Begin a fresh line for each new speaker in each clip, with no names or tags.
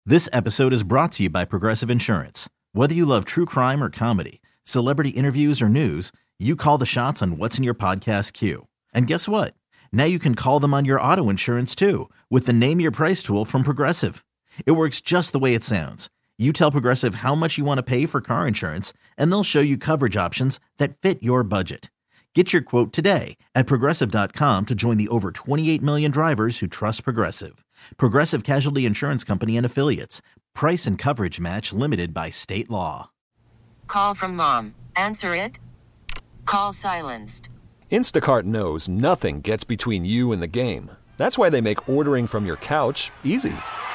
This episode is brought to you by Progressive Insurance. Whether you love true crime or comedy, celebrity interviews or news, you call the shots on what's in your podcast queue. And guess what? Now you can call them on your auto insurance too with the Name Your Price tool from Progressive. It works just the way it sounds. You tell Progressive how much you want to pay for car insurance, and they'll show you coverage options that fit your budget. Get your quote today at Progressive.com to join the over 28 million drivers who trust Progressive. Progressive Casualty Insurance Company and Affiliates. Price and coverage match limited by state law.
Call from mom. Answer it. Call silenced.
Instacart knows nothing gets between you and the game. That's why they make ordering from your couch easy.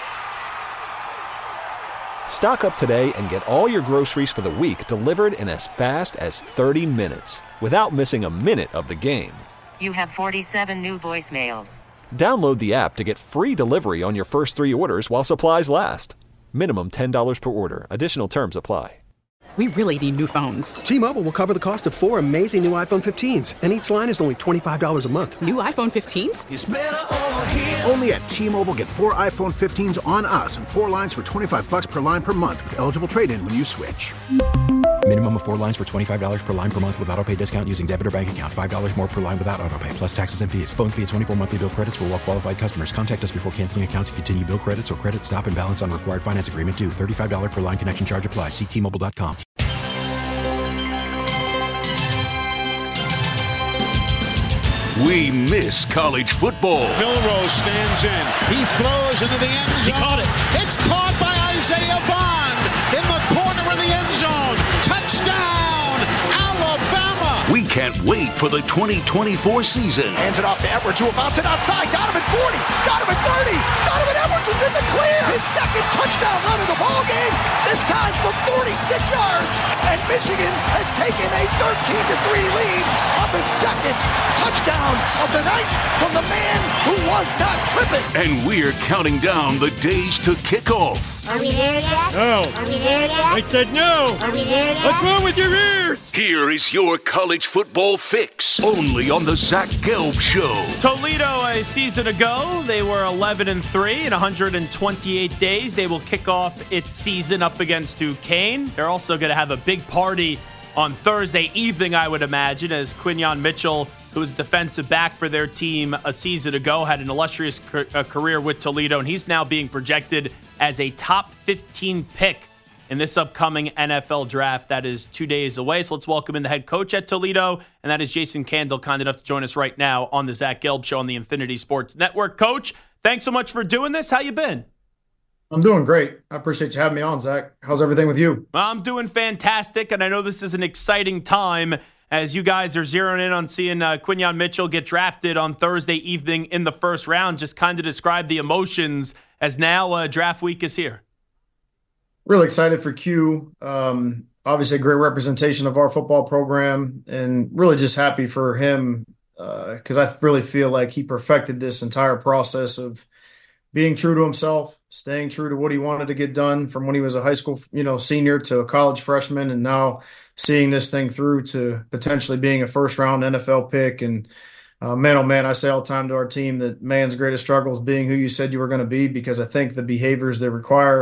Stock up today and get all your groceries for the week delivered in as fast as 30 minutes without missing a minute of the game.
You have 47 new voicemails.
Download the app to get free delivery on your first 3 orders while supplies last. Minimum $10 per order. Additional terms apply.
We really need new phones.
T-Mobile will cover the cost of 4 amazing new iPhone 15s, and each line is only $25 a month.
New iPhone 15s?
It's better over here. Only at T-Mobile, get 4 iPhone 15s on us and 4 lines for $25 per line per month with eligible trade-in when you switch.
Minimum of 4 lines for $25 per line per month with autopay discount using debit or bank account. $5 more per line without autopay, plus taxes and fees. Phone fee at 24 monthly bill credits for well-qualified customers. Contact us before canceling account to continue bill credits or credit stop and balance on required finance agreement due. $35 per line connection charge applies. See T-Mobile.com.
We miss college football.
Milrose stands in. He throws into the end zone.
He caught it.
It's caught by Isaiah Bond in the corner of the end zone. Touchdown, Alabama.
We can't wait for the 2024 season.
Hands it off to Edwards, who will bounce it outside. Got him at 40. Got him at 30. Donovan Edwards is in the clear. His second touchdown run of the ball game. This time from 46 yards. And Michigan has taken a 13-3 lead on the second touchdown of the night from the man who was not tripping.
And we're counting down the days to kick off.
Are we there yet?
No.
Are we there yet?
I said no.
Are we there yet?
What's wrong with your ears?
Here is your college football fix, only on the Zach Gelb Show.
Toledo, a season ago, they were 11-3 in 128 days. They will kick off its season up against Duquesne. They're also going to have a big party on Thursday evening, I would imagine, as Quinyon Mitchell, who was defensive back for their team a season ago, had an illustrious career with Toledo, and he's now being projected as a top 15 pick in this upcoming NFL draft that is 2 days away. So let's welcome in the head coach at Toledo, and that is Jason Candle, kind enough to join us right now on the Zach Gelb Show on the Infinity Sports Network. Coach, thanks so much for doing this. How you been?
I'm doing great. I appreciate you having me on, Zach. How's everything with you?
Well, I'm doing fantastic, and I know this is an exciting time as you guys are zeroing in on seeing Quinyon Mitchell get drafted on Thursday evening in the first round. Just kind of describe the emotions as now draft week is here.
Really excited for Q. Obviously, a great representation of our football program, and really just happy for him because I really feel like he perfected this entire process of being true to himself, staying true to what he wanted to get done from when he was a high school, senior to a college freshman, and now seeing this thing through to potentially being a first-round NFL pick. And man, oh man, I say all the time to our team that man's greatest struggle is being who you said you were going to be, because I think the behaviors that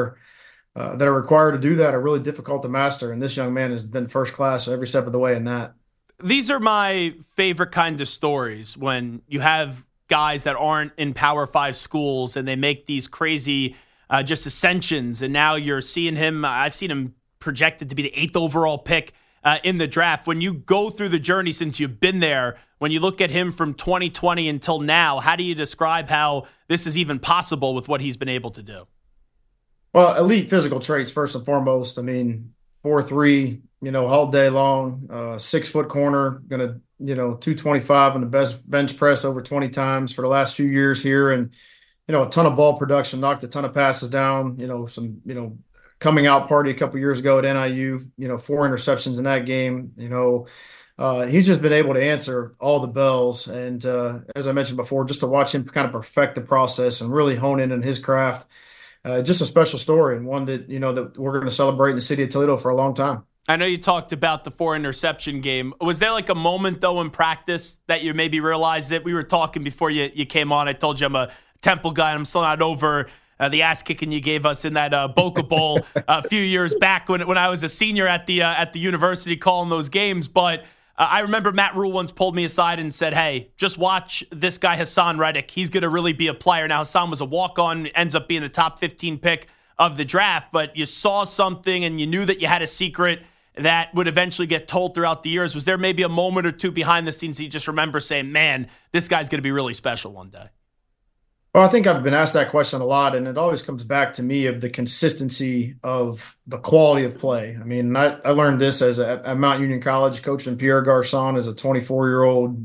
are required to do that are really difficult to master. And this young man has been first class every step of the way in that.
These are my favorite kind of stories when you have guys that aren't in Power 5 schools and they make these crazy just ascensions. And now you're seeing him. I've seen him projected to be the 8th overall pick in the draft. When you go through the journey since you've been there, when you look at him from 2020 until now, how do you describe how this is even possible with what he's been able to do?
Well, elite physical traits, first and foremost. I mean, 4'3", all day long, 6 foot corner, going to, 225 on the best bench press over 20 times for the last few years here. And, a ton of ball production, knocked a ton of passes down, some, coming out party a couple years ago at NIU, 4 interceptions in that game. He's just been able to answer all the bells. And as I mentioned before, just to watch him kind of perfect the process and really hone in on his craft. Just a special story, and one that, that we're going to celebrate in the city of Toledo for a long time.
I know you talked about the 4-interception game. Was there like a moment, though, in practice that you maybe realized it? We were talking before you came on. I told you I'm a Temple guy. I'm still not over the ass kicking you gave us in that Boca Bowl a few years back when I was a senior at the university calling those games. But I remember Matt Rule once pulled me aside and said, hey, just watch this guy Hassan Reddick. He's going to really be a player. Now, Hassan was a walk-on, ends up being the top 15 pick of the draft, but you saw something and you knew that you had a secret that would eventually get told throughout the years. Was there maybe a moment or two behind the scenes that you just remember saying, man, this guy's going to be really special one day?
Well, I think I've been asked that question a lot, and it always comes back to me of the consistency of the quality of play. I mean, I learned this at Mount Union College, coaching Pierre Garçon as a 24-year-old,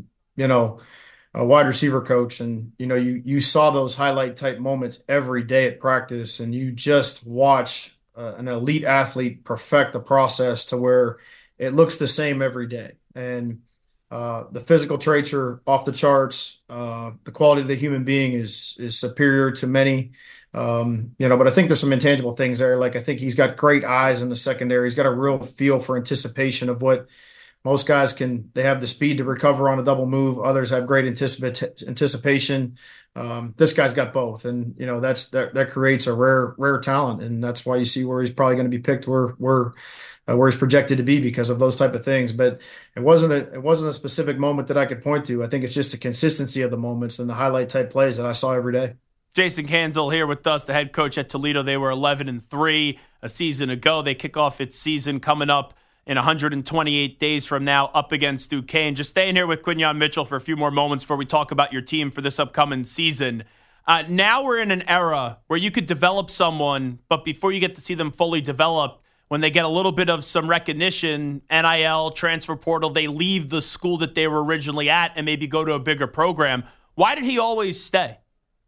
a wide receiver coach. And, you saw those highlight type moments every day at practice, and you just watch an elite athlete perfect the process to where it looks the same every day. And the physical traits are off the charts. The quality of the human being is superior to many. But I think there's some intangible things there. Like, I think he's got great eyes in the secondary. He's got a real feel for anticipation of what most guys can. They have the speed to recover on a double move. Others have great anticipation. This guy's got both, and that creates a rare talent, and that's why you see where he's probably going to be picked where he's projected to be because of those type of things. But it wasn't a specific moment that I could point to. I think it's just the consistency of the moments and the highlight type plays that I saw every day.
Jason Canzil here with us, the head coach at Toledo. They were 11-3 a season ago. They kick off its season coming up in 128 days from now up against Duquesne. Just staying here with Quinyon Mitchell for a few more moments before we talk about your team for this upcoming season. Now we're in an era where you could develop someone, but before you get to see them fully develop, when they get a little bit of some recognition, NIL, transfer portal, they leave the school that they were originally at and maybe go to a bigger program. Why did he always stay?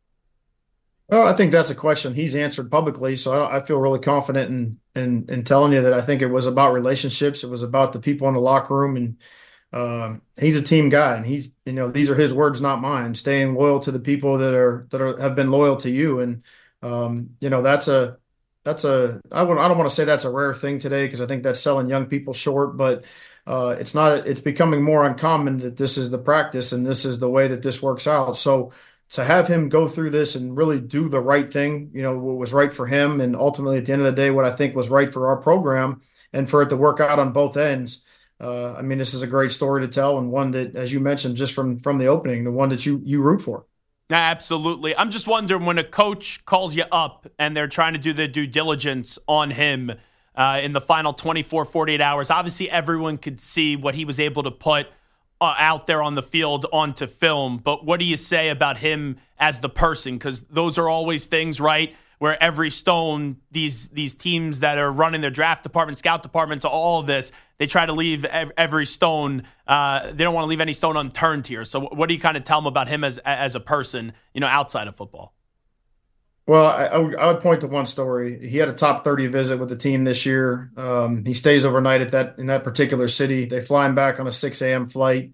Well, I think that's a question he's answered publicly, so I feel really confident in telling you that I think it was about relationships. It was about the people in the locker room, and he's a team guy, and he's these are his words, not mine. Staying loyal to the people that have been loyal to you, and that's a I don't want to say that's a rare thing today because I think that's selling young people short, but it's not. It's becoming more uncommon that this is the practice and this is the way that this works out. So to have him go through this and really do the right thing, what was right for him, and ultimately at the end of the day, what I think was right for our program, and for it to work out on both ends. This is a great story to tell, and one that, as you mentioned, just from the opening, the one that you root for.
Absolutely. I'm just wondering, when a coach calls you up and they're trying to do their due diligence on him in the final 24, 48 hours, obviously everyone could see what he was able to put out there on the field onto film. But what do you say about him as the person? Because those are always things, right, where every stone, these teams that are running their draft department, scout departments, all of this, they try to leave every stone. They don't want to leave any stone unturned here. So what do you kind of tell them about him as a person, outside of football?
Well, I would point to one story. He had a top 30 visit with the team this year. He stays overnight in that particular city. They fly him back on a 6 a.m. flight.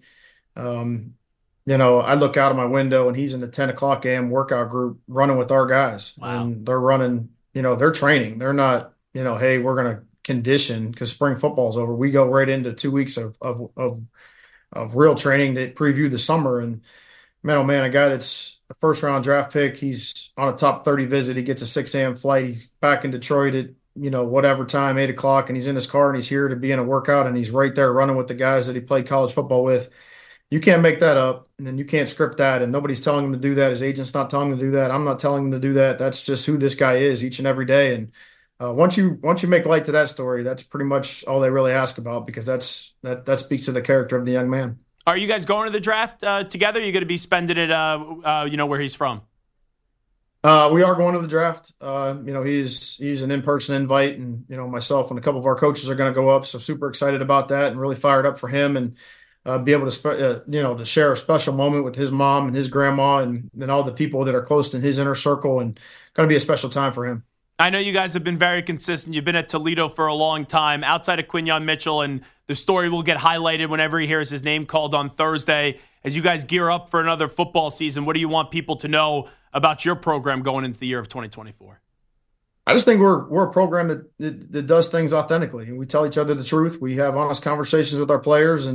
I look out of my window and he's in the 10 o'clock a.m. workout group running with our guys. Wow. And they're running, they're training. They're not, hey, we're going to condition because spring football is over. We go right into 2 weeks of real training to preview the summer. And man, oh man, a guy that's a first round draft pick, he's on a top 30 visit. He gets a 6 a.m. flight. He's back in Detroit at, whatever time, 8 o'clock, and he's in his car and he's here to be in a workout, and he's right there running with the guys that he played college football with. You can't make that up, and then you can't script that, and nobody's telling him to do that. His agent's not telling him to do that. I'm not telling him to do that. That's just who this guy is each and every day. And once you make light to that story, that's pretty much all they really ask about, because that speaks to the character of the young man.
Are you guys going to the draft together? You're going to be spending it, where he's from?
We are going to the draft. He's an in-person invite, and myself and a couple of our coaches are going to go up. So super excited about that, and really fired up for him, and be able to to share a special moment with his mom and his grandma and all the people that are close in his inner circle, and going to be a special time for him.
I know you guys have been very consistent. You've been at Toledo for a long time. Outside of Quinyon Mitchell, and the story will get highlighted whenever he hears his name called on Thursday. As you guys gear up for another football season, what do you want people to know about your program going into the year of 2024?
I just think we're a program that does things authentically, and we tell each other the truth. We have honest conversations with our players, and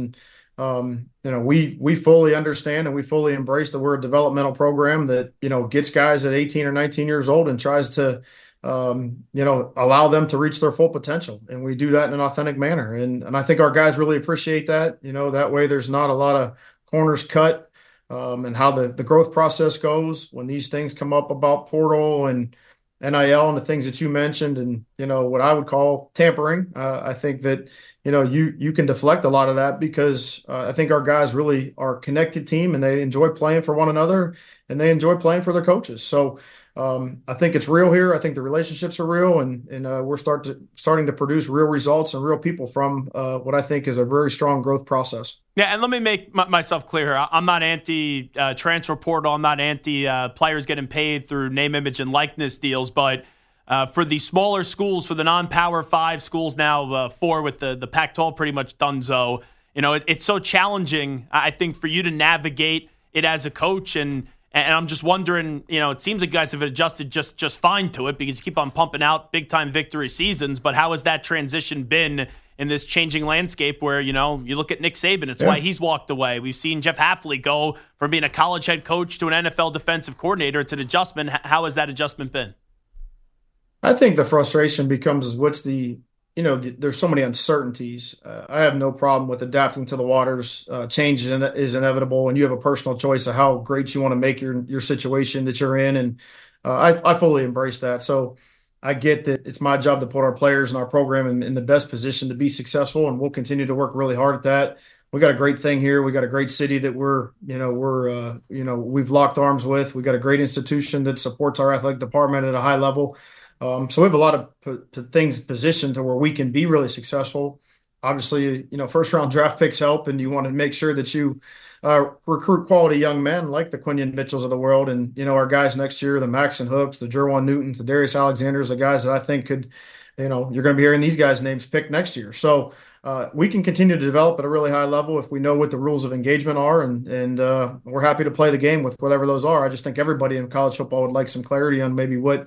we fully understand and we fully embrace that we're a developmental program that, gets guys at 18 or 19 years old and tries to, allow them to reach their full potential. And we do that in an authentic manner. And I think our guys really appreciate that. That way there's not a lot of corners cut, and how the growth process goes when these things come up about portal and NIL and the things that you mentioned and, what I would call tampering. I think that, you can deflect a lot of that because I think our guys really are a connected team and they enjoy playing for one another and they enjoy playing for their coaches. So I think it's real here. I think the relationships are real and we're starting to produce real results and real people from what I think is a very strong growth process.
Yeah, and let me make myself clear here. I'm not anti-transfer portal. I'm not anti-players getting paid through name, image, and likeness deals. But for the smaller schools, for the non-Power 5 schools now, 4 with the Pac-12 pretty much donezo, it's so challenging, I think, for you to navigate it as a coach. And I'm just wondering, it seems like you guys have adjusted just fine to it because you keep on pumping out big-time victory seasons. But how has that transition been in this changing landscape where, you look at Nick Saban, it's why he's walked away. We've seen Jeff Hafley go from being a college head coach to an NFL defensive coordinator. It's an adjustment. How has that adjustment been?
I think the frustration becomes there's so many uncertainties. I have no problem with adapting to the waters. Change is inevitable, and you have a personal choice of how great you want to make your situation that you're in, and I fully embrace that. So I get that it's my job to put our players and our program in the best position to be successful, and we'll continue to work really hard at that. We got a great thing here. We got a great city that we've locked arms with. We got a great institution that supports our athletic department at a high level. So we have a lot of things positioned to where we can be really successful. Obviously, first round draft picks help, and you want to make sure that you recruit quality young men like the Quinion Mitchells of the world. And, our guys next year, the Maxon Hooks, the Jerwan Newtons, the Darius Alexanders, the guys that I think could, you're going to be hearing these guys' names picked next year. So we can continue to develop at a really high level if we know what the rules of engagement are. And we're happy to play the game with whatever those are. I just think everybody in college football would like some clarity on maybe what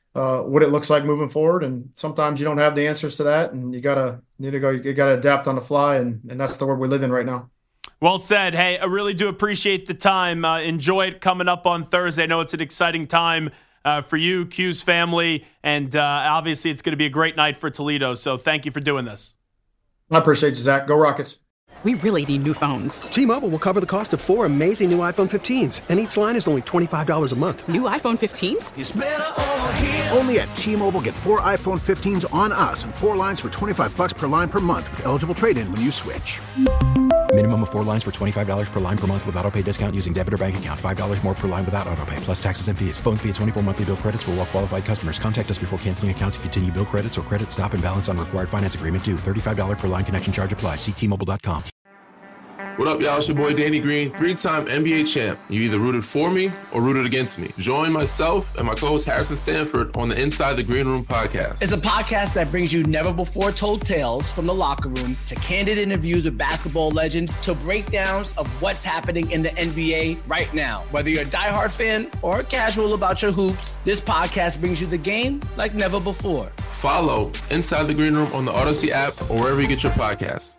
it looks like moving forward. And sometimes you don't have the answers to that, and you gotta adapt on the fly, and that's the world we live in right now.
Well said. Hey, I really do appreciate the time. Enjoy it coming up on Thursday. I know it's an exciting time for you, Q's family, and obviously it's going to be a great night for Toledo. So thank you for doing this.
I appreciate you, Zach. Go Rockets.
We really need new phones.
T-Mobile will cover the cost of 4 amazing new iPhone 15s, and each line is only $25 a month.
New iPhone 15s?
It's better over here. Only at T-Mobile, get 4 iPhone 15s on us and 4 lines for $25 per line per month with eligible trade-in when you switch.
Minimum of 4 lines for $25 per line per month with autopay discount using debit or bank account. $5 more per line without autopay, plus taxes and fees. Phone fee at 24 monthly bill credits for well-qualified customers. Contact us before canceling account to continue bill credits or credit stop and balance on required finance agreement due. $35 per line connection charge applies. See T-Mobile.com.
What up, y'all? It's your boy Danny Green, 3-time NBA champ. You either rooted for me or rooted against me. Join myself and my co-host Harrison Sanford on the Inside the Green Room podcast.
It's a podcast that brings you never-before-told tales from the locker room to candid interviews with basketball legends to breakdowns of what's happening in the NBA right now. Whether you're a diehard fan or casual about your hoops, this podcast brings you the game like never before.
Follow Inside the Green Room on the Odyssey app or wherever you get your podcasts.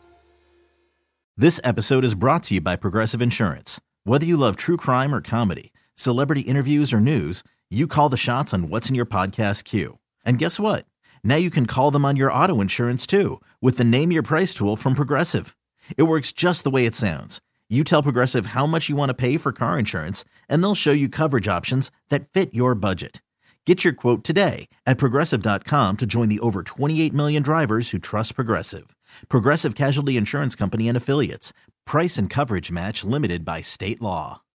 This episode is brought to you by Progressive Insurance. Whether you love true crime or comedy, celebrity interviews or news, you call the shots on what's in your podcast queue. And guess what? Now you can call them on your auto insurance too with the Name Your Price tool from Progressive. It works just the way it sounds. You tell Progressive how much you want to pay for car insurance, and they'll show you coverage options that fit your budget. Get your quote today at Progressive.com to join the over 28 million drivers who trust Progressive. Progressive Casualty Insurance Company and Affiliates. Price and coverage match limited by state law.